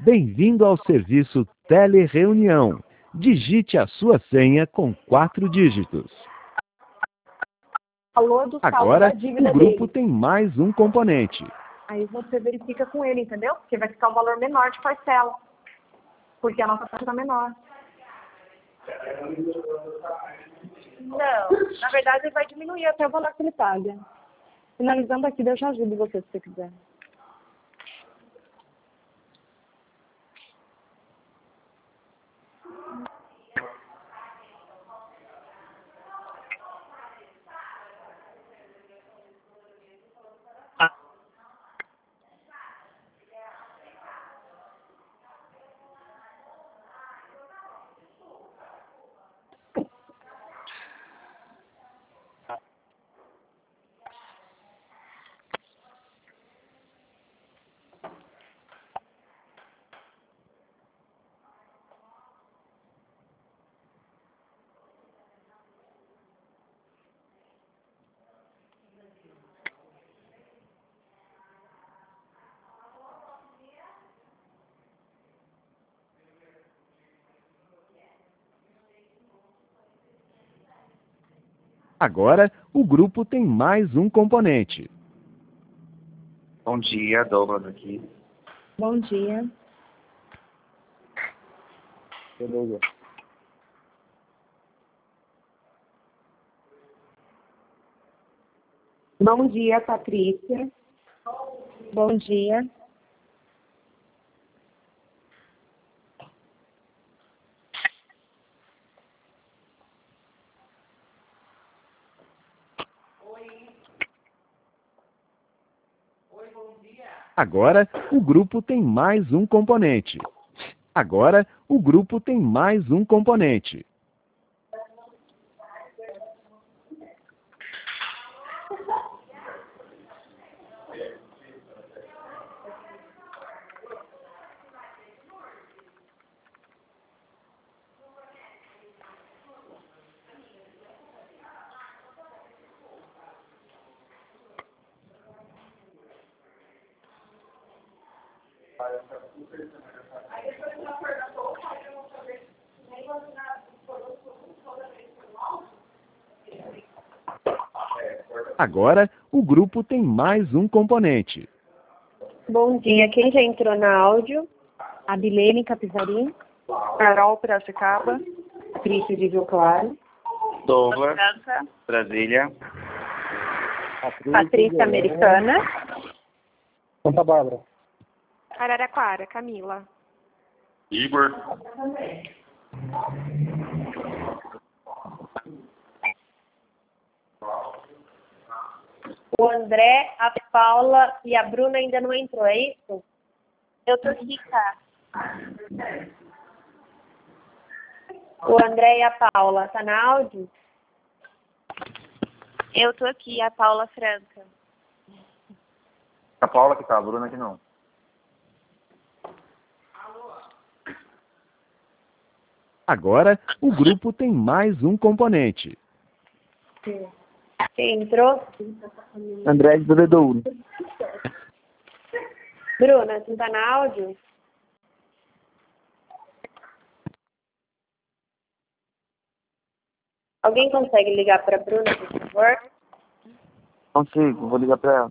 Bem-vindo ao serviço Telereunião. Digite a sua senha com 4 dígitos. Valor do saldo Agora, da dívida o grupo dele. tem mais um componente. Aí você verifica com ele, entendeu? Porque vai ficar um valor menor de parcela. Porque a nossa taxa está menor. Não, na verdade vai diminuir até o valor que ele paga. Finalizando aqui, eu já ajudo você se você quiser. Agora, o grupo tem mais um componente. Bom dia, Douglas aqui. Bom dia. Beleza. Bom dia, Patrícia. Bom dia. Agora, o grupo tem mais um componente. Agora, o grupo tem mais um componente. Agora, o grupo tem mais um componente. Bom dia. Quem já entrou na áudio? A Bilene Capizarim. Carol Piracicaba. Patrícia de Rio Claro. Douglas, Brasília. Patrícia Americana. Santa Bárbara. Araraquara, Camila. Igor. O André, a Paula e a Bruna ainda não entrou, é isso? Eu tô aqui, tá? O André e a Paula, tá na áudio? Eu tô aqui, a Paula Franca. A Paula que tá, a Bruna que não. Agora, o grupo tem mais um componente. Quem entrou? André de Bebedouro. Bruna, tu tá na áudio? Alguém consegue ligar para a Bruna, por favor? Consigo, vou ligar pra ela.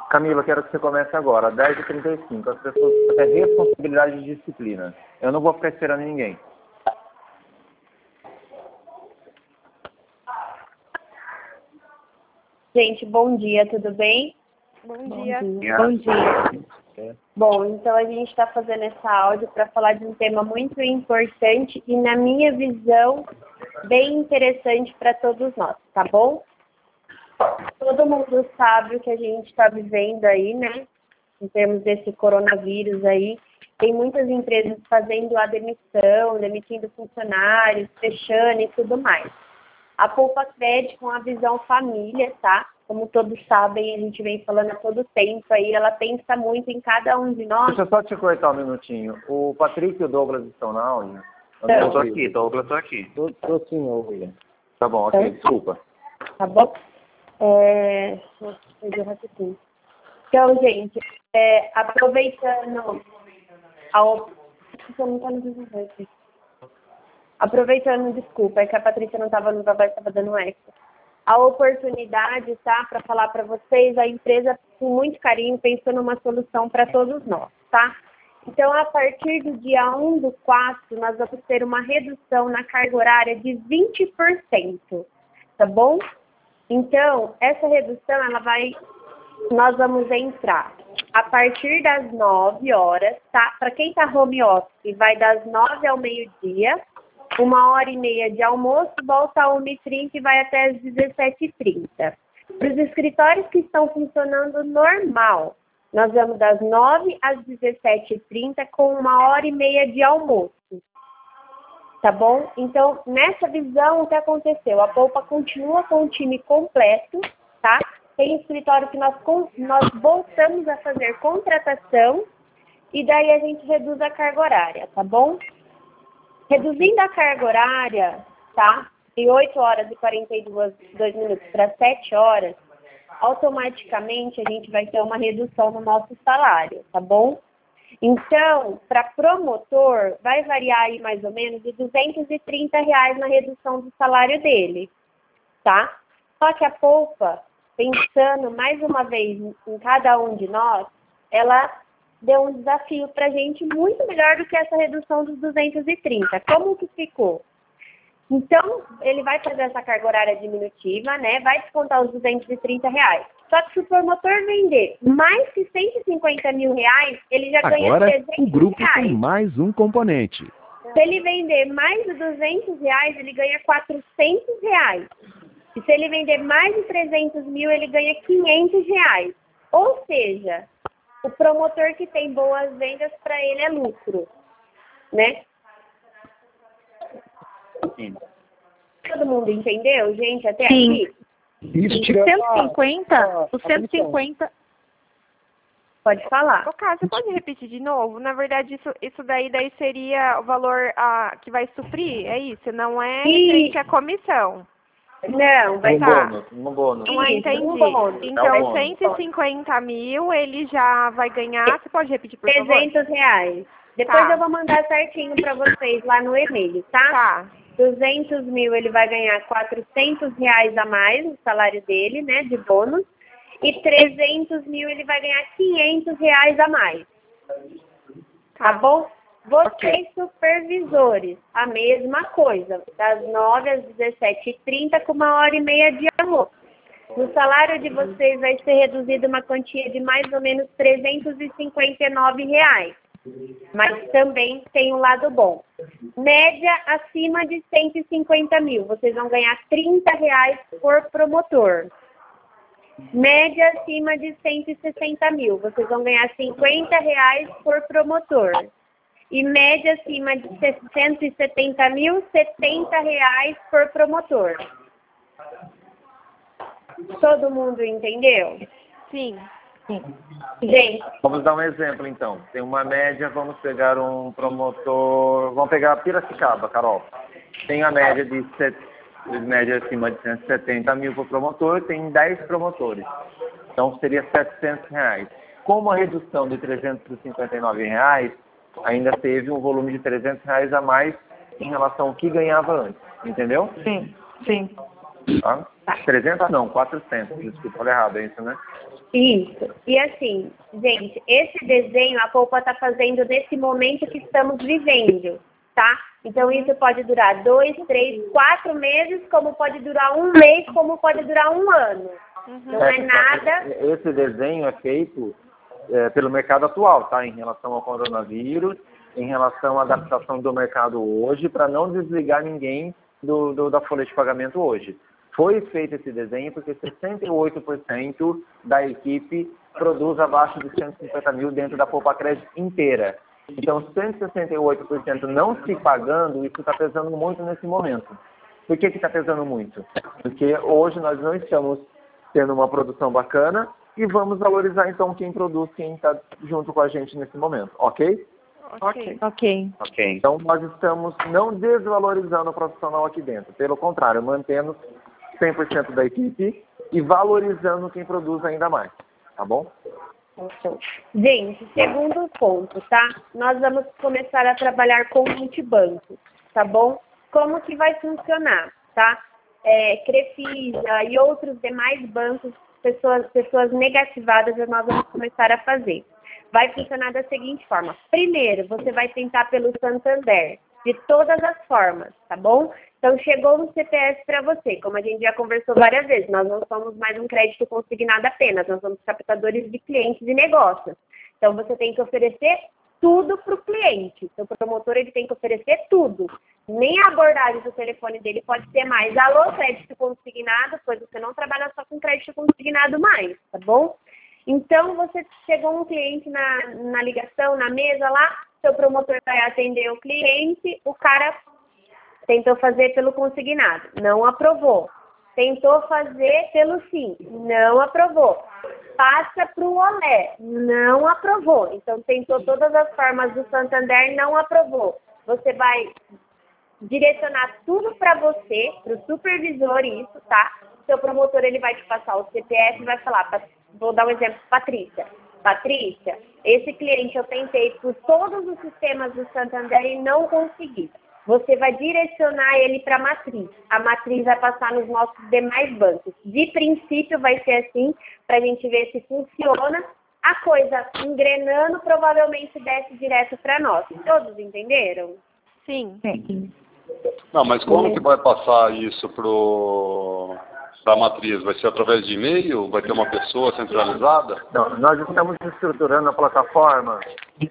Camila, quero que você comece agora, 10h35. As pessoas têm responsabilidade de disciplina. Eu não vou ficar esperando ninguém. Gente, bom dia, tudo bem? Bom dia. Bom dia. Bom, então a gente está fazendo essa áudio para falar de um tema muito importante e, na minha visão, bem interessante para todos nós, tá bom? Todo mundo sabe o que a gente está vivendo aí, né? Em termos desse coronavírus aí. Tem muitas empresas fazendo a demissão, demitindo funcionários, fechando e tudo mais. A Poupa Cred, com a visão família, tá? Como todos sabem, a gente vem falando a todo tempo aí, ela pensa muito em cada um de nós. Deixa eu só te cortar um minutinho. O Patrick e o Douglas estão na aula? Eu tô aqui, Douglas, tô aqui. Tô sim, William. Tá bom, ok, desculpa. Tá bom? Nossa, perdi o raciocínio. Então, gente, aproveitando desculpa, é que a Patrícia não estava no trabalho, estava dando eco. A oportunidade, tá, para falar para vocês, a empresa, com muito carinho, pensou numa solução para todos nós, tá? Então, a partir do dia 1/4, nós vamos ter uma redução na carga horária de 20%, tá bom? Então, essa redução, nós vamos entrar a partir das 9 horas, tá? Para quem está home office, vai das 9 ao meio-dia, 1h30 de almoço, volta a 1h30 e vai até as 17h30. Para os escritórios que estão funcionando normal, nós vamos das 9 às 17h30 com 1h30 de almoço. Tá bom? Então, nessa visão, o que aconteceu? A Poupa continua com o time completo, tá? Tem escritório que nós voltamos a fazer contratação e daí a gente reduz a carga horária, tá bom? Reduzindo a carga horária, tá? De 8 horas e 42 minutos para 7 horas, automaticamente a gente vai ter uma redução no nosso salário, tá bom? Então, para promotor, vai variar aí mais ou menos de R$230 na redução do salário dele, tá? Só que a Poupa, pensando mais uma vez em cada um de nós, ela deu um desafio para a gente muito melhor do que essa redução dos 230. Como que ficou? Então, ele vai fazer essa carga horária diminutiva, né? Vai descontar os R$230. Só que se o promotor vender mais que R$150 mil, ele já ganha Agora, R$300. o grupo tem mais um componente. Se ele vender mais de R$200, ele ganha R$400. E se ele vender mais de 300 mil, ele ganha R$500. Ou seja, o promotor que tem boas vendas, para ele é lucro, né? Sim. Todo mundo entendeu, gente, até aqui? Isso, O tira 150, o 150... Pode falar. Ô, Cá, você pode repetir de novo? Na verdade, isso daí seria o valor que vai suprir, é isso? Não é referente à comissão. Não, vai Um estar. bônus, um bônus. Isso, Entendi. um bônus. Então, É um bônus. 150 mil, ele já vai ganhar... Você pode repetir, por favor? R$300. Depois Tá. eu vou mandar certinho para vocês lá no e-mail, tá? Tá. 200 mil ele vai ganhar R$400 a mais no salário dele, né, de bônus. E 300 mil ele vai ganhar R$500 a mais. Tá bom? Vocês, supervisores, a mesma coisa. Das 9 às 17h30 com 1h30 de almoço. No salário de vocês vai ser reduzido uma quantia de mais ou menos R$359. Mas também tem um lado bom. Média acima de 150 mil. Vocês vão ganhar R$30 por promotor. Média acima de 160 mil. Vocês vão ganhar R$50 por promotor. E média acima de 170 mil, R$70 por promotor. Todo mundo entendeu? Sim. Gente, Vamos dar um exemplo, então. Tem uma média, vamos pegar um promotor... Vamos pegar Piracicaba, Carol. Tem a média de média acima de 170 mil para o promotor, tem 10 promotores. Então, seria R$700. Com a redução de R$359, ainda teve um volume de R$300 a mais em relação ao que ganhava antes. Entendeu? Sim, sim. Tá? 300 não, 400. Desculpa, falei errado, é isso, né? Isso. E assim, gente, esse desenho a Poupa está fazendo nesse momento que estamos vivendo, tá? Então isso pode durar 2, 3, 4 meses, como pode durar um mês, como pode durar um ano. Não é nada... Esse desenho é feito pelo mercado atual, tá? Em relação ao coronavírus, em relação à adaptação do mercado hoje, para não desligar ninguém da folha de pagamento hoje. Foi feito esse desenho porque 68% da equipe produz abaixo de 150 mil dentro da Poupa Crédito inteira. Então, 168% não se pagando, isso está pesando muito nesse momento. Por que está pesando muito? Porque hoje nós não estamos tendo uma produção bacana e vamos valorizar, então, quem produz, quem está junto com a gente nesse momento, ok? Ok. Então, nós estamos não desvalorizando o profissional aqui dentro. Pelo contrário, mantendo 100% da equipe e valorizando quem produz ainda mais, tá bom? Gente, segundo ponto, tá? Nós vamos começar a trabalhar com multibancos, tá bom? Como que vai funcionar, tá? Crefisa e outros demais bancos, pessoas negativadas, nós vamos começar a fazer. Vai funcionar da seguinte forma. Primeiro, você vai tentar pelo Santander, de todas as formas, tá bom? Então, chegou um CPF para você, como a gente já conversou várias vezes, nós não somos mais um crédito consignado apenas, nós somos captadores de clientes e negócios. Então, você tem que oferecer tudo para o cliente. Seu promotor, ele tem que oferecer tudo. Nem a abordagem do telefone dele pode ser mais alô, crédito consignado, pois você não trabalha só com crédito consignado mais, tá bom? Então, você chegou um cliente na ligação, na mesa lá, seu promotor vai atender o cliente, o cara tentou fazer pelo consignado, não aprovou. Tentou fazer pelo SIM, não aprovou. Passa para o Olé, não aprovou. Então, tentou todas as formas do Santander, não aprovou. Você vai direcionar tudo para você, para o supervisor, isso, tá? Seu promotor, ele vai te passar o CPF e vai falar, vou dar um exemplo, Patrícia, esse cliente eu tentei por todos os sistemas do Santander e não consegui. Você vai direcionar ele para a matriz. A matriz vai passar nos nossos demais bancos. De princípio vai ser assim, para a gente ver se funciona. A coisa engrenando provavelmente desce direto para nós. Todos entenderam? Sim. Não, mas como que vai passar isso para a matriz? Vai ser através de e-mail? Vai ter uma pessoa centralizada? Não, nós estamos estruturando a plataforma.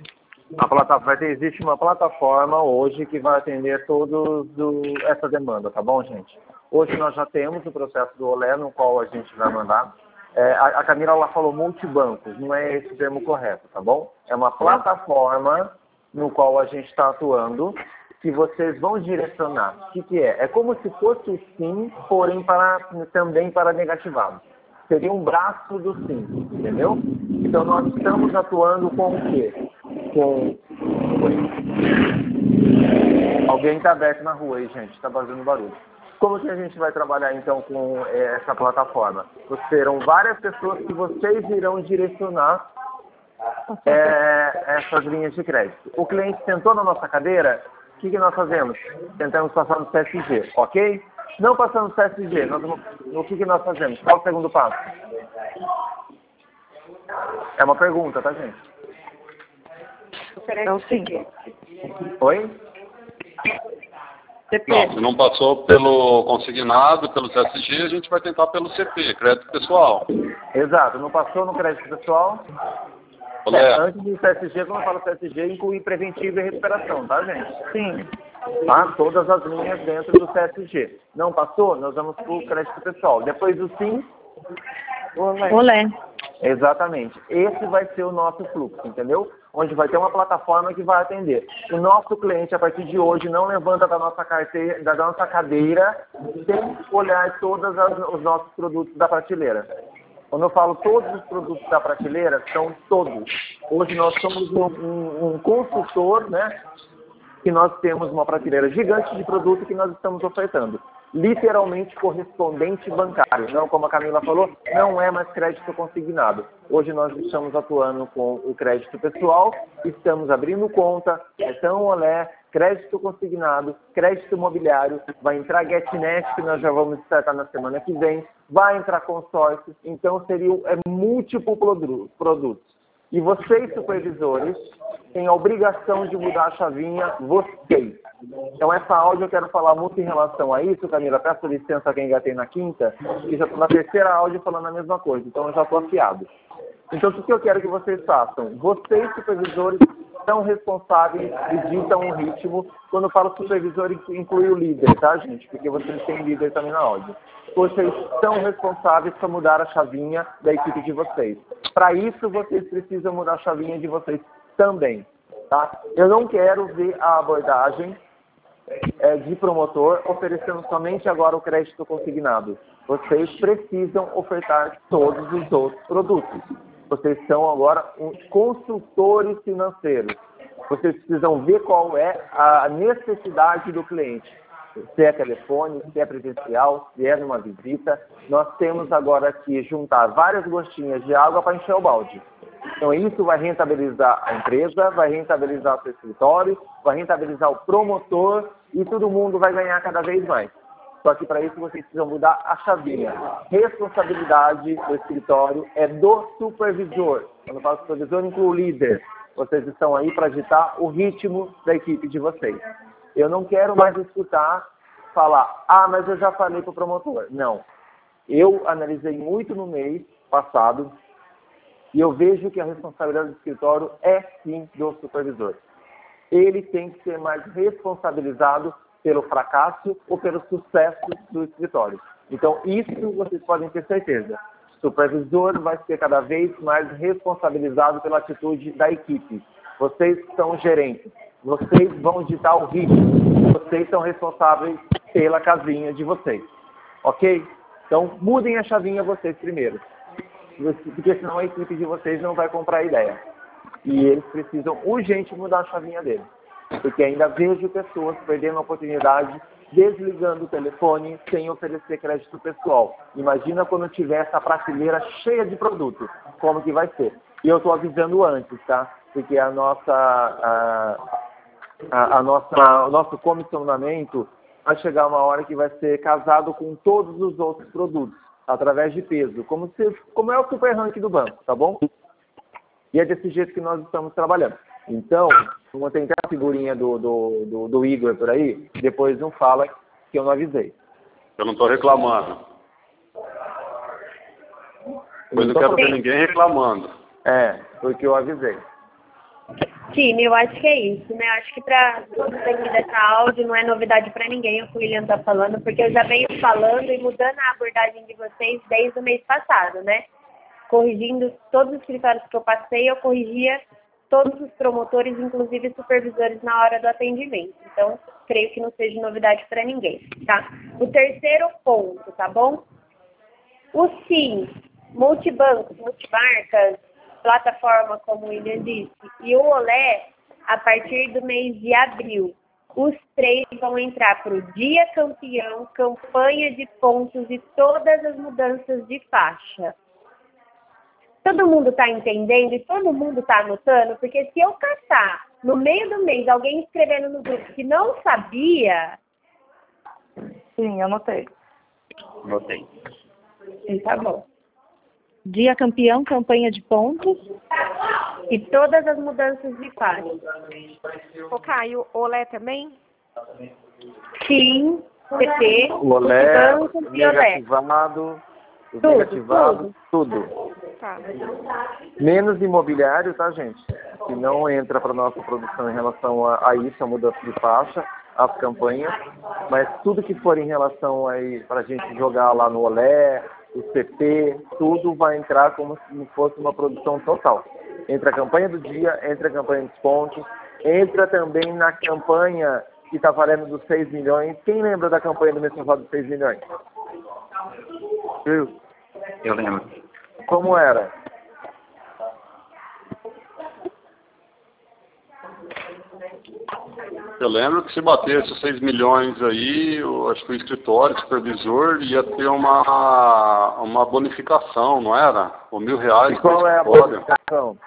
Existe uma plataforma hoje que vai atender essa demanda, tá bom, gente? Hoje nós já temos o processo do Olé, no qual a gente vai mandar. A Camila ela falou multibancos, não é esse o termo correto, tá bom? É uma plataforma no qual a gente está atuando, que vocês vão direcionar. O que é? É como se fosse o SIM, porém também para negativado. Seria um braço do SIM, entendeu? Então nós estamos atuando com o quê? Alguém está aberto na rua aí, gente, está fazendo barulho. Como que a gente vai trabalhar então com essa plataforma? Serão várias pessoas que vocês irão direcionar essas linhas de crédito. O cliente sentou na nossa cadeira, o que nós fazemos? Tentamos passar no CSG, ok? Não passando no CSG, o que nós fazemos? Qual o segundo passo? É uma pergunta, tá, gente? Então, sim. Oi? Não, se não passou pelo consignado, pelo CSG, a gente vai tentar pelo CP, crédito pessoal. Exato, não passou no crédito pessoal. Antes do CSG, quando eu falo CSG, inclui preventivo e recuperação, tá, gente? Sim. Tá? Todas as linhas dentro do CSG. Não passou? Nós vamos para o crédito pessoal. Depois do SIM, Olé. Exatamente. Esse vai ser o nosso fluxo, entendeu? Onde vai ter uma plataforma que vai atender. O nosso cliente, a partir de hoje, não levanta da nossa carteira, da nossa cadeira, sem olhar todos os nossos produtos da prateleira. Quando eu falo todos os produtos da prateleira, são todos. Hoje nós somos um consultor, né? Que nós temos uma prateleira gigante de produto que nós estamos ofertando. Literalmente correspondente bancário. Não, como a Camila falou, não é mais crédito consignado. Hoje nós estamos atuando com o crédito pessoal, estamos abrindo conta, cartão Olé, crédito consignado, crédito imobiliário, vai entrar GetNet, que nós já vamos startar na semana que vem. vai entrar consórcio, então seriam múltiplos produtos. E vocês, supervisores, têm a obrigação de mudar a chavinha, vocês. Então, essa áudio eu quero falar muito em relação a isso, Camila. Peço licença a quem engatei na quinta, e já estou na terceira áudio falando a mesma coisa, então eu já estou afiado. Então, o que eu quero que vocês façam? Vocês, supervisores, são responsáveis e ditam um ritmo. Quando eu falo supervisor, inclui o líder, tá, gente? Porque vocês têm líder também na áudio. Vocês são responsáveis para mudar a chavinha da equipe de vocês. Para isso, vocês precisam mudar a chavinha de vocês também, tá? Eu não quero ver a abordagem de promotor oferecendo somente agora o crédito consignado. Vocês precisam ofertar todos os outros produtos. Vocês são agora consultores financeiros. Vocês precisam ver qual é a necessidade do cliente. Se é telefone, se é presencial, se é numa visita. Nós temos agora que juntar várias gostinhas de água para encher o balde. Então isso vai rentabilizar a empresa, vai rentabilizar o seu escritório, vai rentabilizar o promotor e todo mundo vai ganhar cada vez mais. Só que para isso vocês precisam mudar a chavinha. Responsabilidade do escritório é do supervisor. Quando eu falo supervisor, inclui o líder. Vocês estão aí para ditar o ritmo da equipe de vocês. Eu não quero mais escutar falar, mas eu já falei para o promotor. Não. Eu analisei muito no mês passado e eu vejo que a responsabilidade do escritório é sim do supervisor. Ele tem que ser mais responsabilizado pelo fracasso ou pelo sucesso do escritório. Então, isso vocês podem ter certeza. O supervisor vai ser cada vez mais responsabilizado pela atitude da equipe. Vocês são gerentes. Vocês vão ditar o ritmo. Vocês são responsáveis pela casinha de vocês. Ok? Então, mudem a chavinha vocês primeiro. Porque senão a equipe de vocês não vai comprar a ideia. E eles precisam urgente mudar a chavinha deles. Porque ainda vejo pessoas perdendo a oportunidade, desligando o telefone sem oferecer crédito pessoal. Imagina quando tiver essa prateleira cheia de produtos, como que vai ser. E eu estou avisando antes, tá? Porque o nosso comissionamento vai chegar uma hora que vai ser casado com todos os outros produtos, através de peso, como é o super ranking do banco, tá bom? E é desse jeito que nós estamos trabalhando. Então, como tem até a figurinha do Igor por aí, depois não fala que eu não avisei. Eu não estou reclamando. Eu não quero ver ninguém reclamando. Porque eu avisei. Sim, eu acho que é isso, né? Acho que para todos aqui dessa áudio não é novidade para ninguém o que o William está falando, porque eu já venho falando e mudando a abordagem de vocês desde o mês passado, né? Corrigindo todos os escritórios que eu passei, eu corrigia todos os promotores, inclusive supervisores, na hora do atendimento. Então, creio que não seja novidade para ninguém, tá? O terceiro ponto, tá bom? O SIM, multibancos, multimarcas, plataforma, como o William disse, e o Olé, a partir do mês de abril. Os três vão entrar para o Dia Campeão, campanha de pontos e todas as mudanças de faixa. Todo mundo está entendendo e todo mundo está anotando, porque se eu caçar no meio do mês alguém escrevendo no grupo que não sabia... Sim, eu anotei. Anotei. Tá bom. Dia Campeão, campanha de pontos. E todas as mudanças de faixa. O Caio, o Olé também? Sim, PT, O Olé, banco e Olé. Tudo. Tá. Menos imobiliário, tá, gente? Que não entra para nossa produção em relação a isso, a mudança de faixa, as campanhas, mas tudo que for em relação aí para a gente jogar lá no Olé, o CP, tudo vai entrar como se fosse uma produção total. Entra a campanha do dia, entra a campanha dos pontos, entra também na campanha que está valendo dos 6 milhões. Quem lembra da campanha do mês passado dos 6 milhões? Viu? Eu lembro. Como era? Eu lembro que se batesse os 6 milhões aí, acho que o escritório, o supervisor, ia ter uma bonificação, não era? Ou R$1.000. E qual é a bonificação?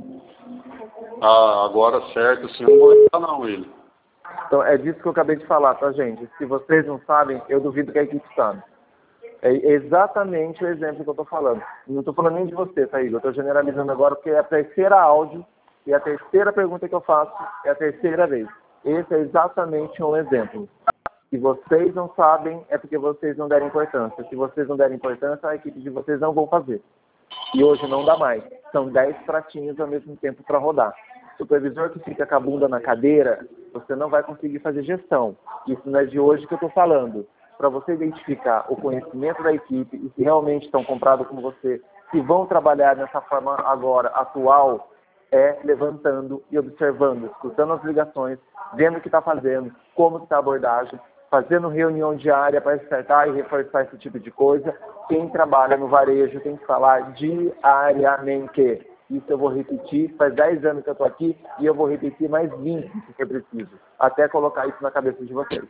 Agora certo, assim, eu não vou entrar não, ele. Então, é disso que eu acabei de falar, tá, gente? Se vocês não sabem, eu duvido que a equipe sabe. É exatamente o exemplo que eu estou falando. Não estou falando nem de você, tá, Igor? Eu estou generalizando agora porque é a terceira áudio e a terceira pergunta que eu faço é a terceira vez. Esse é exatamente um exemplo. Se vocês não sabem, é porque vocês não deram importância. Se vocês não derem importância, a equipe de vocês não vão fazer. E hoje não dá mais. São 10 pratinhos ao mesmo tempo para rodar. Supervisor que fica com a bunda na cadeira, você não vai conseguir fazer gestão. Isso não é de hoje que eu estou falando. Para você identificar o conhecimento da equipe e se realmente estão comprados com você, se vão trabalhar nessa forma agora, atual, é levantando e observando, escutando as ligações, vendo o que está fazendo, como está a abordagem, fazendo reunião diária para acertar e reforçar esse tipo de coisa. Quem trabalha no varejo tem que falar diariamente. Isso eu vou repetir, faz 10 anos que eu estou aqui e eu vou repetir mais 20 se for preciso, até colocar isso na cabeça de vocês.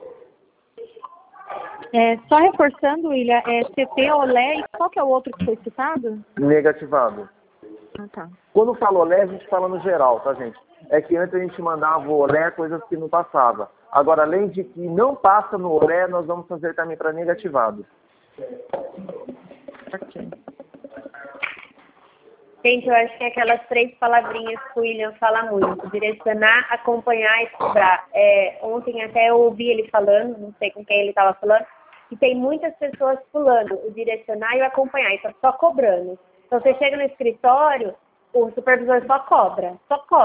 Só reforçando, William, CT, OLé e qual que é o outro que foi citado? Negativado. Ah, tá. Quando fala OLé, a gente fala no geral, tá, gente? É que antes a gente mandava o OLé coisas que não passava. Agora, além de que não passa no OLé, nós vamos fazer também para negativado. Ok. Gente, eu acho que aquelas 3 palavrinhas que o William fala muito, direcionar, acompanhar e cobrar. Ontem até eu ouvi ele falando, não sei com quem ele estava falando, que tem muitas pessoas pulando o direcionar e o acompanhar, então só cobrando. Então você chega no escritório, o supervisor só cobra.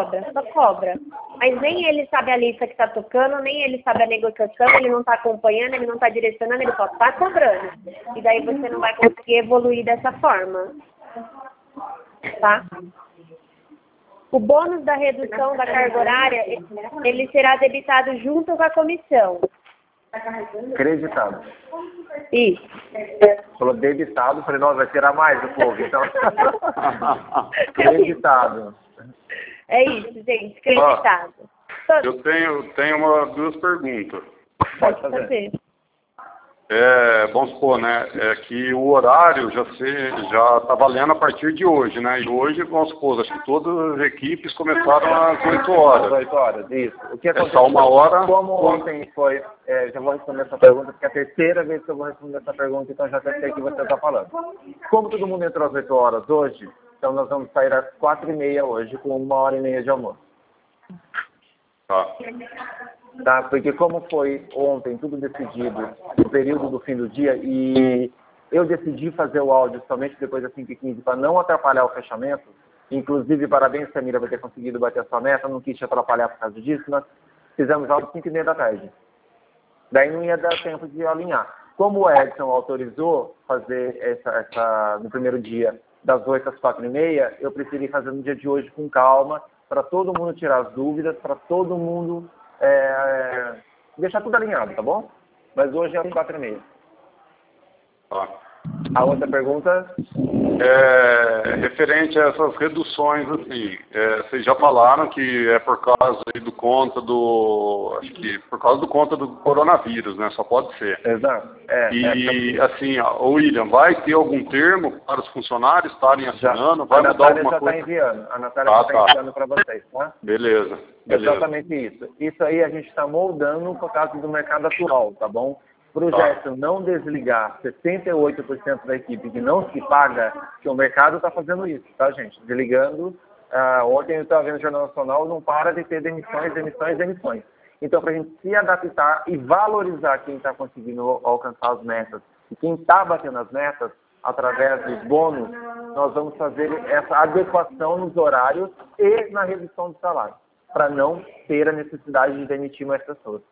Mas nem ele sabe a lista que está tocando, nem ele sabe a negociação, ele não está acompanhando, ele não está direcionando, ele só está cobrando. E daí você não vai conseguir evoluir dessa forma. Tá? O bônus da redução da carga horária, ele será debitado junto com a comissão. Creditado. Isso. Falou debitado, falei, nossa, vai tirar mais do povo, então. Creditado. É isso, gente, creditado. Eu tenho 2 perguntas. Pode fazer. Vamos supor, né, que o horário já está valendo a partir de hoje, né? E hoje, vamos supor, acho que todas as equipes começaram às 8 horas. Às 8 horas, isso. O que aconteceu? Só 1 hora. Como ontem foi, já vou responder essa pergunta, porque é a terceira vez que eu vou responder essa pergunta, então já sei que você está falando. Como todo mundo entrou às 8 horas hoje, então nós vamos sair às 4h30 hoje, com 1h30 de almoço. Tá, porque como foi ontem tudo decidido no período do fim do dia e eu decidi fazer o áudio somente depois das 5h15 para não atrapalhar o fechamento, inclusive parabéns Samira por ter conseguido bater a sua meta, não quis te atrapalhar por causa disso, nós fizemos áudio às 5h30 da tarde. Daí não ia dar tempo de alinhar. Como o Edson autorizou fazer essa no primeiro dia das 8 às 4h30, eu preferi fazer no dia de hoje com calma, para todo mundo tirar as dúvidas, para todo mundo deixar tudo alinhado, tá bom? Mas hoje é às 4h30. A outra pergunta? Referente a essas reduções, assim, vocês já falaram que é por causa aí do conta do... Acho que por causa do conta do coronavírus, né? Só pode ser. Exato. Assim, William, vai ter algum termo para os funcionários estarem assinando? Vai mudar alguma coisa? A Natália já está enviando para vocês, tá? Beleza. Exatamente isso. Isso aí a gente está moldando por causa do mercado atual, tá bom? Para o Gerson não desligar 68% da equipe que não se paga, que o mercado está fazendo isso, tá, gente? Desligando. Ontem eu estava vendo o Jornal Nacional, não para de ter demissões. Então, para a gente se adaptar e valorizar quem está conseguindo alcançar as metas e quem está batendo as metas, através dos bônus, nós vamos fazer essa adequação nos horários e na redução do salário, para não ter a necessidade de demitir mais pessoas.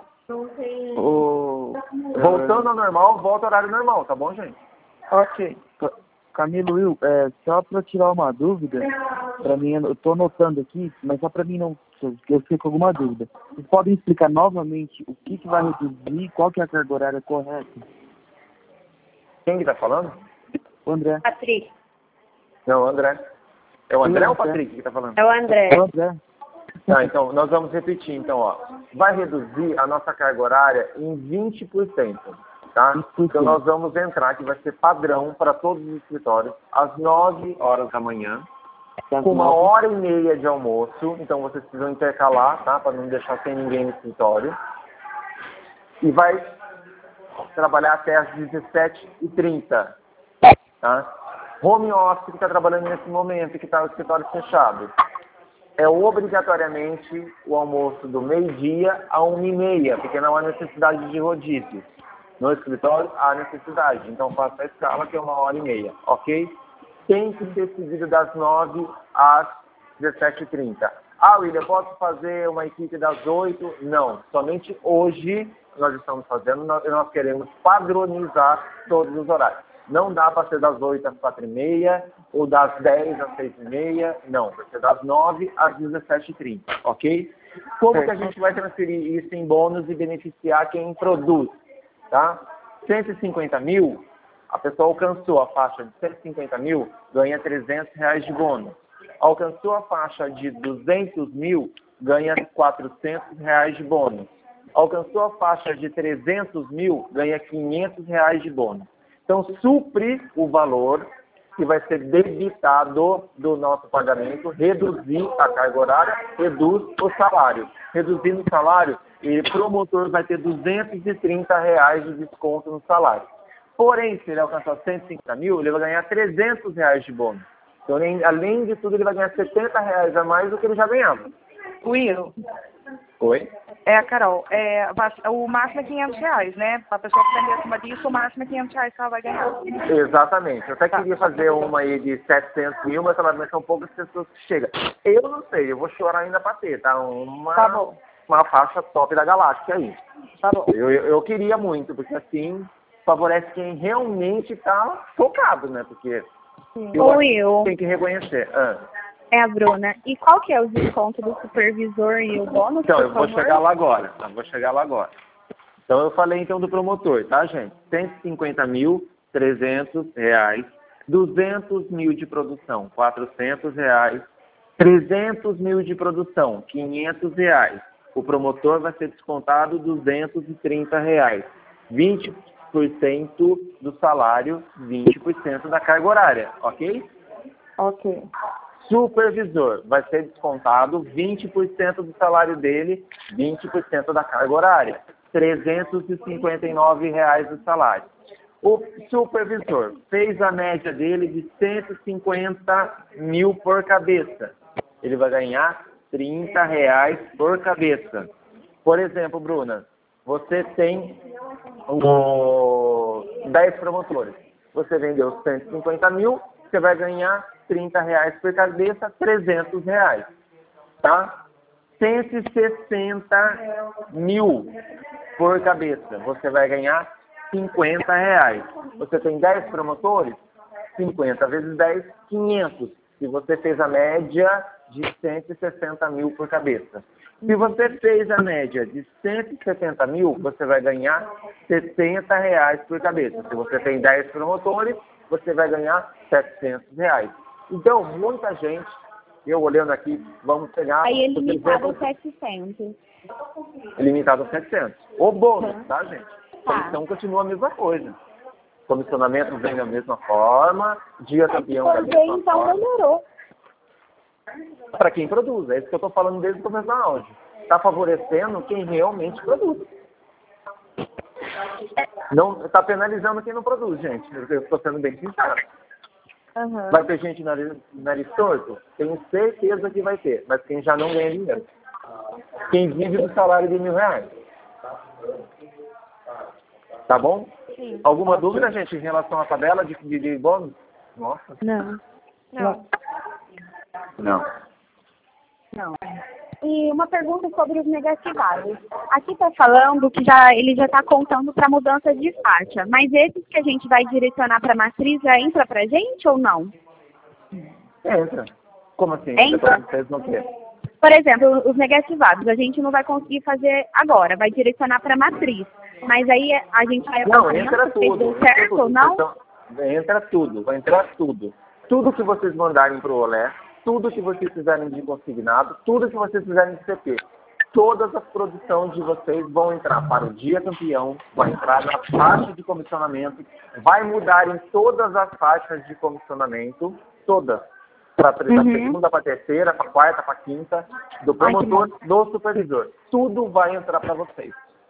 Voltando ao normal, volta ao horário normal, tá bom, gente? Ok. Camilo, Will, só para tirar uma dúvida, para mim, eu estou anotando aqui, mas só para mim não, eu fiquei com alguma dúvida. Vocês podem explicar novamente o que vai reduzir, qual que é a carga horária correta? Quem que está falando? O André. Patrick. Não, o André. É o André ou o Patrick que está falando? É o André. O André. Tá, então, nós vamos repetir, então, ó. Vai reduzir a nossa carga horária em 20%, tá? Então, nós vamos entrar, que vai ser padrão para todos os escritórios, às 9 horas da manhã, com 1h30 de almoço. Então, vocês precisam intercalar, tá? Para não deixar sem ninguém no escritório. E vai trabalhar até às 17h30. Tá? Home office que está trabalhando nesse momento, que está o escritório fechado, é obrigatoriamente o almoço do meio-dia a 1h30, porque não há necessidade de rodízio. No escritório há necessidade, então faça a escala que é 1h30, ok? Tem que ser seguido das 9 às 17h30. Ah, William, posso fazer uma equipe das 8? Não, somente hoje nós estamos fazendo, nós queremos padronizar todos os horários. Não dá para ser das 8 às 4h30 ou das 10 às 6h30, não, vai ser das 9 às 17h30, ok? Como que a gente vai transferir isso em bônus e beneficiar quem produz, tá? 150 mil, a pessoa alcançou a faixa de 150 mil, ganha R$300 de bônus. Alcançou a faixa de 200 mil, ganha R$400 de bônus. Alcançou a faixa de 300 mil, ganha R$500 de bônus. Então, supre o valor que vai ser debitado do nosso pagamento, reduzir a carga horária, reduz o salário. Reduzindo o salário, o promotor vai ter R$230 de desconto no salário. Porém, se ele alcançar 150 mil, ele vai ganhar R$300 de bônus. Então, além de tudo, ele vai ganhar R$70 a mais do que ele já ganhava. Will. Oi? É a Carol. O máximo é R$500, né? A pessoa que vender acima disso, o máximo é R$500 que ela vai ganhar. Exatamente. Eu até queria fazer uma aí de 700 mil, mas ela são poucas pessoas que chegam. Eu não sei, eu vou chorar ainda para ter, tá? Tá bom. Uma faixa top da galáxia aí. Tá bom. Eu queria muito, porque assim favorece quem realmente está focado, né? Porque Will. tem que reconhecer. É a Bruna. E qual que é o desconto do supervisor e o bônus, Então, por eu vou favor? chegar lá agora. Então, eu falei então do promotor, tá, gente? 150 mil, R$300. 200 mil de produção, R$400. 300 mil de produção, R$500. O promotor vai ser descontado R$230. 20% do salário, 20% da carga horária, ok? Ok. Supervisor vai ser descontado 20% do salário dele, 20% da carga horária, R$359 do salário. O supervisor fez a média dele de 150 mil por cabeça. Ele vai ganhar R$30 por cabeça. Por exemplo, Bruna, você tem 10 promotores. Você vendeu 150 mil, você vai ganhar R$30 por cabeça, R$300, tá? 160 mil por cabeça, você vai ganhar R$50. Você tem 10 promotores, 50 vezes 10, 500. Se você fez a média de 160 mil por cabeça. Se você fez a média de 170 mil, você vai ganhar R$60 por cabeça. Se você tem 10 promotores, você vai ganhar R$700. Então, muita gente, eu olhando aqui, vamos pegar... Aí é limitado a 700. Limitado a 700. O bônus, tá, gente? Comissão continua a mesma coisa. Comissionamento vem da mesma forma, dia campeão da mesma forma. Então, melhorou. Para quem produz, é isso que eu estou falando desde o começo da aula. Está favorecendo quem realmente produz. Não está penalizando quem não produz, gente. Eu estou sendo bem sincero. Uhum. Vai ter gente nariz torto? Tenho certeza que vai ter, mas quem já não ganha dinheiro. Quem vive do salário de R$1.000. Tá bom? Sim. Alguma dúvida, gente, em relação à tabela de bônus? Nossa. Não. Não. E uma pergunta sobre os negativados. Aqui está falando que ele já está contando para mudança de faixa, mas esses que a gente vai direcionar para a matriz já entra para a gente ou não? Entra. Como assim? Entra. No quê? Por exemplo, os negativados, a gente não vai conseguir fazer agora, vai direcionar para a matriz. Mas aí a gente vai entra tudo. Deu certo ou não? Então, entra tudo, vai entrar tudo. Tudo que vocês mandarem para o Olé, tudo que vocês fizerem de consignado, tudo que vocês fizerem de CP, todas as produções de vocês vão entrar para o dia campeão, vai entrar na faixa de comissionamento, vai mudar em todas as faixas de comissionamento, todas. Da segunda para a terceira, para a quarta, para a quinta, do promotor, do supervisor. Tudo vai entrar para vocês.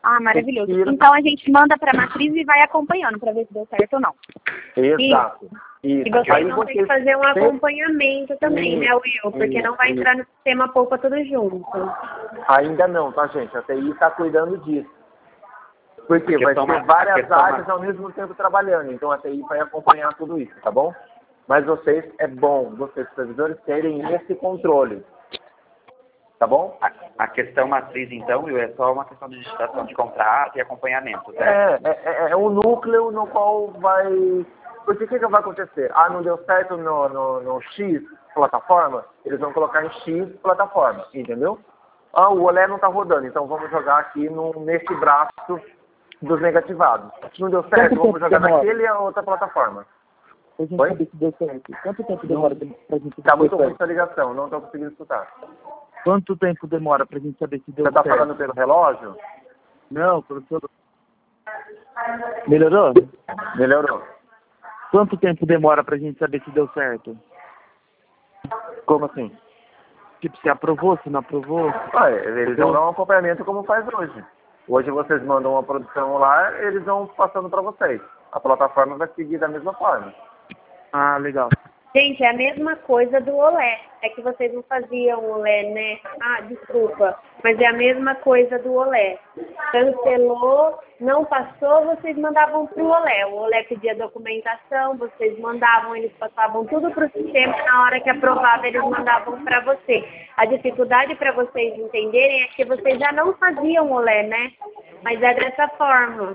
Ah, maravilhoso. Tira. Então a gente manda para a matriz e vai acompanhando para ver se deu certo ou não. Exato. Isso. E vocês Aí vão ter que fazer um acompanhamento também, né, Will? Porque não vai entrar no sistema Poupa tudo junto. Ainda não, tá, gente? A TI está cuidando disso. Porque vai ter várias áreas ao mesmo tempo trabalhando. Então a TI vai acompanhar tudo isso, tá bom? Mas vocês, é bom, vocês, supervisores, terem esse controle. Tá bom? A questão matriz, então, Will, é só uma questão de digitação de contrato e acompanhamento, É, certo? é o núcleo no qual vai... Porque o que vai acontecer? Ah, não deu certo no X plataforma? Eles vão colocar em X plataforma, entendeu? Ah, o OLE não está rodando, então vamos jogar aqui nesse braço dos negativados. Se não deu certo, vamos jogar naquele e a outra plataforma. A gente saber se deu certo. Quanto tempo demora pra gente Está saber muito se deu ruim essa ligação, não estou conseguindo escutar. Quanto tempo demora pra gente saber se deu Você certo? está falando pelo relógio? Não, professor. Melhorou? Melhorou. Quanto tempo demora pra gente saber se deu certo? Como assim? Tipo, se aprovou, se não aprovou? Ah, eles vão dar um acompanhamento como faz hoje. Hoje vocês mandam uma produção lá, eles vão passando para vocês. A plataforma vai seguir da mesma forma. Ah, legal. Gente, é a mesma coisa do olé. É que vocês não faziam olé, né? Ah, desculpa. Mas é a mesma coisa do olé. Cancelou, não passou, vocês mandavam para o olé. O olé pedia documentação, vocês mandavam, eles passavam tudo para o sistema. Na hora que aprovava, eles mandavam para você. A dificuldade para vocês entenderem é que vocês já não faziam olé, né? Mas é dessa forma.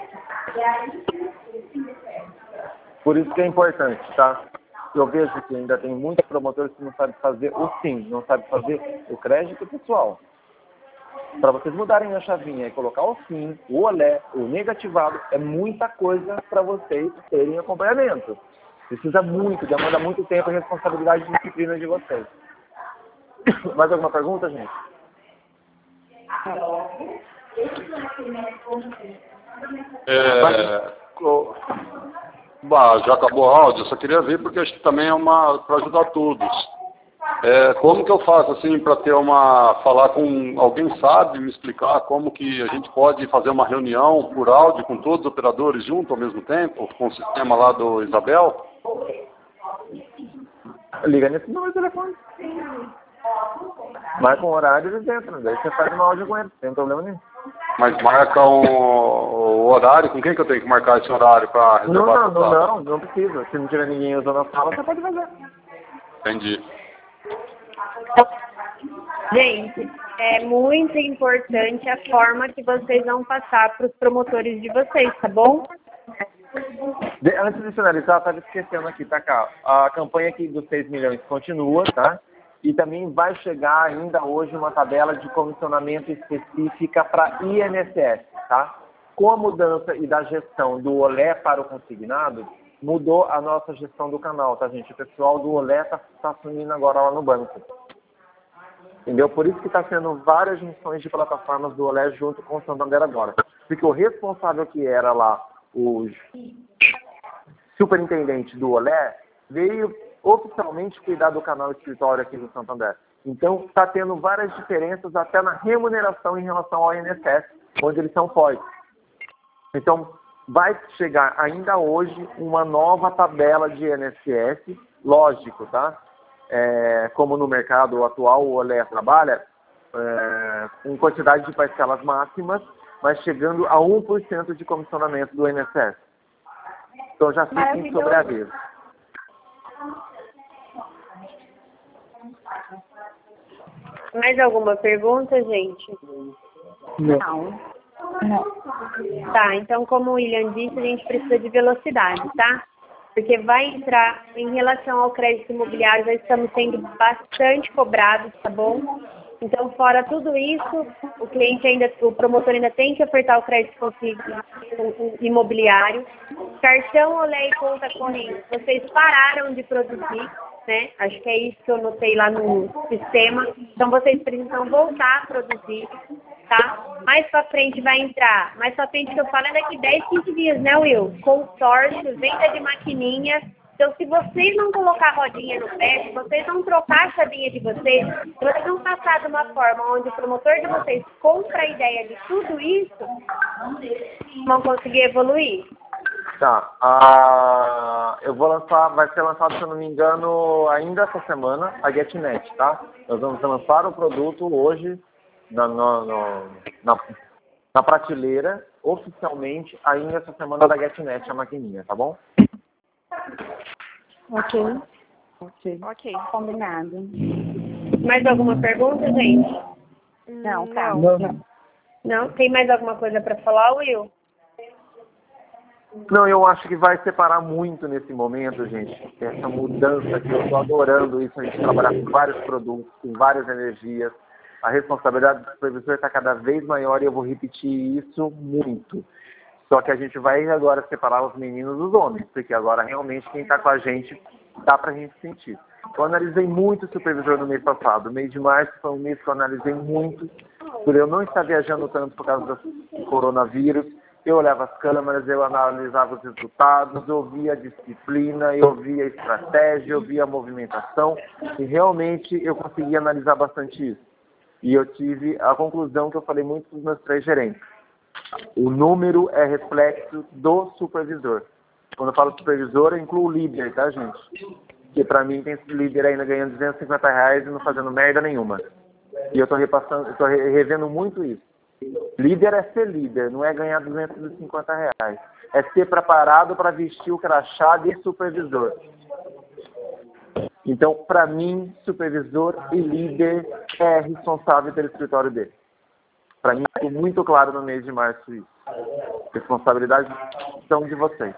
Por isso que é importante, tá? Eu vejo que ainda tem muitos promotores que não sabem fazer o SIM, não sabem fazer o crédito pessoal. Para vocês mudarem a chavinha e colocar o SIM, o OLE, o negativado, é muita coisa para vocês terem acompanhamento. Precisa muito, demanda muito tempo e responsabilidade e disciplina de vocês. Mais alguma pergunta, gente? Já acabou o áudio, eu só queria ver porque acho que também é para ajudar todos. Como que eu faço assim para falar com alguém sabe me explicar como que a gente pode fazer uma reunião por áudio com todos os operadores junto ao mesmo tempo, com o sistema lá do Isabel? Liga nesse número de telefone. Marca um horário e eles entram, daí você faz uma áudio com eles, não tem problema nenhum. Mas marca o horário, com quem que eu tenho que marcar esse horário para reservar? Não precisa. Se não tiver ninguém usando a sala, você pode fazer. Entendi. Gente, é muito importante a forma que vocês vão passar para os promotores de vocês, tá bom? Antes de finalizar, estava esquecendo aqui, tá, cá? A campanha aqui dos 6 milhões continua, tá? E também vai chegar ainda hoje uma tabela de comissionamento específica para INSS, tá? Com a mudança e da gestão do OLE para o consignado, mudou a nossa gestão do canal, tá, gente? O pessoal do OLE está assumindo agora lá no banco. Entendeu? Por isso que está sendo várias junções de plataformas do OLE junto com o Santander agora. Porque o responsável que era lá, o superintendente do OLE, veio oficialmente cuidar do canal escritório aqui no Santander. Então, está tendo várias diferenças até na remuneração em relação ao INSS, onde eles são fortes. Então, vai chegar ainda hoje uma nova tabela de INSS, lógico, tá? Como no mercado atual o OLE trabalha, em quantidade de parcelas máximas, mas chegando a 1% de comissionamento do INSS. Então, já fiquem sobre aviso. Mais alguma pergunta, gente? Não. Tá, então como o William disse, a gente precisa de velocidade, tá? Porque vai entrar, em relação ao crédito imobiliário, nós estamos sendo bastante cobrados, tá bom? Então, fora tudo isso, o promotor ainda tem que ofertar o crédito imobiliário. Cartão, OLE e conta corrente, vocês pararam de produzir, né? Acho que é isso que eu notei lá no sistema. Então, vocês precisam voltar a produzir, tá? Mais pra frente vai entrar. Mais pra frente que eu falo é daqui 10, 15 dias, né, Will? Consórcio, venda de maquininha Então, se vocês não colocar a rodinha no pé, se vocês não trocar a chavinha de vocês, se vocês não passar de uma forma onde o promotor de vocês compra a ideia de tudo isso, vão conseguir evoluir. Tá, eu vou lançar, vai ser lançado, se eu não me engano, ainda essa semana, a GetNet, tá? Nós vamos lançar o produto hoje na prateleira, oficialmente, ainda essa semana da GetNet, a maquininha, tá bom? Ok. Ok. Combinado. Mais alguma pergunta, gente? Não, tá. Não? Tem mais alguma coisa para falar, Will? Não, eu acho que vai separar muito nesse momento, gente, essa mudança que eu estou adorando isso, a gente trabalhar com vários produtos, com várias energias. A responsabilidade do supervisor está cada vez maior e eu vou repetir isso muito. Só que a gente vai agora separar os meninos dos homens, porque agora realmente quem está com a gente dá para a gente sentir. Eu analisei muito o supervisor no mês passado. O mês de março foi um mês que eu analisei muito, por eu não estar viajando tanto por causa do coronavírus. Eu olhava as câmeras, eu analisava os resultados, eu via a disciplina, eu via a estratégia, eu via a movimentação e realmente eu consegui analisar bastante isso. E eu tive a conclusão que eu falei muito para os meus 3 gerentes. O número é reflexo do supervisor. Quando eu falo supervisor, eu incluo o líder, tá, gente? Porque para mim tem esse líder ainda ganhando R$250 e não fazendo merda nenhuma. E eu estou revendo muito isso. Líder é ser líder, não é ganhar R$250. É ser preparado para vestir o crachá de supervisor. Então, para mim, supervisor e líder é responsável pelo escritório dele. Para mim, ficou muito claro no mês de março isso. Responsabilidades são de vocês.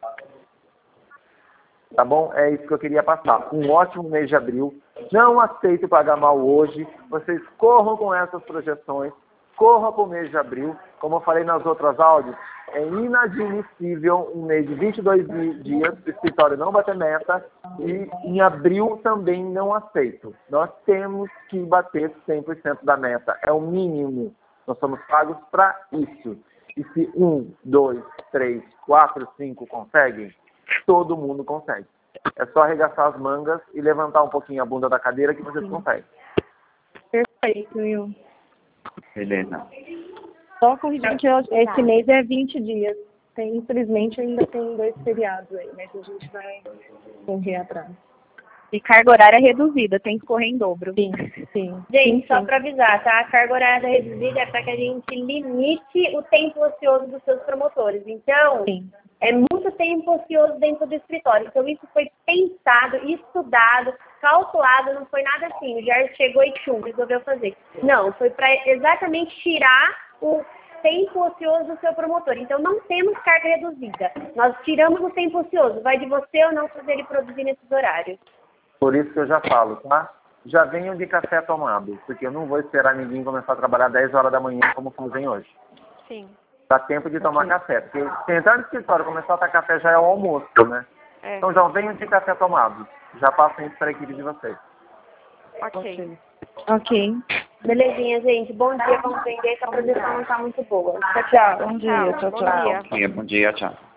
Tá bom? É isso que eu queria passar. Um ótimo mês de abril. Não aceito pagar mal hoje. Vocês corram com essas projeções. Corra para o mês de abril. Como eu falei nas outras áudios, é inadmissível um mês de 22 dias, o escritório não bater meta, e em abril também não aceito. Nós temos que bater 100% da meta. É o mínimo. Nós somos pagos para isso. E se 1, 2, 3, 4, 5 conseguem, todo mundo consegue. É só arregaçar as mangas e levantar um pouquinho a bunda da cadeira que vocês conseguem. Perfeito, Will. Beleza. Só corrigindo que esse mês é 20 dias. Infelizmente ainda tem 2 feriados aí, mas a gente vai correr atrás. E carga horária reduzida, tem que correr em dobro. Sim. Gente, só para avisar, tá? A carga horária reduzida é para que a gente limite o tempo ocioso dos seus promotores. Então, é muito tempo ocioso dentro do escritório. Então, isso foi pensado, estudado, calculado, não foi nada assim. O Jair chegou e resolveu fazer. Não, foi para exatamente tirar o tempo ocioso do seu promotor. Então, não temos carga reduzida. Nós tiramos o tempo ocioso. Vai de você ou não fazer ele produzir nesses horários. Por isso que eu já falo, tá? Já venham de café tomado, porque eu não vou esperar ninguém começar a trabalhar 10 horas da manhã como fazem hoje. Sim. Dá tempo de tomar café, porque se entrar no escritório e começar a tomar café já é o almoço, né? É. Então já venham de café tomado. Já passem isso para a equipe de vocês. Ok. Belezinha, gente. Bom dia, vamos vender que a projeção não está muito boa. Tchau. Bom dia, tchau. Bom dia, tchau.